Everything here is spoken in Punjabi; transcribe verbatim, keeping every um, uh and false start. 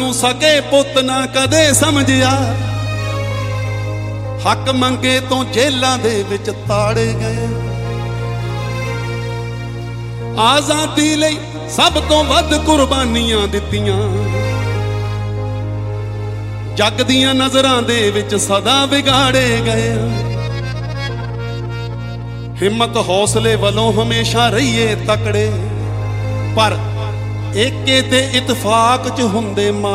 ਸਾਨੂੰ ਸਕੇ ਪੁੱਤ ਨਾ ਕਦੇ ਸਮਝਿਆ। ਹੱਕ ਮੰਗੇ ਤੋਂ ਜੇਲਾਂ ਦੇ ਵਿੱਚ ਤਾੜੇ ਗਏ। ਆਜ਼ਾਦੀ ਲਈ ਸਭ ਤੋਂ ਵੱਧ ਕੁਰਬਾਨੀਆਂ ਦਿੱਤੀਆਂ। ਜੱਗ ਦੀਆਂ ਨਜ਼ਰਾਂ ਦੇ ਵਿੱਚ ਸਦਾ ਵਿਗਾੜੇ ਗਏ। ਹਿੰਮਤ ਹੌਸਲੇ ਵੱਲੋਂ ਹਮੇਸ਼ਾ ਰਹੀਏ ਤਕੜੇ, ਪਰ ਏਕੇ ਤੇ ਇਤਫਾਕ ਚ ਹੁੰਦੇ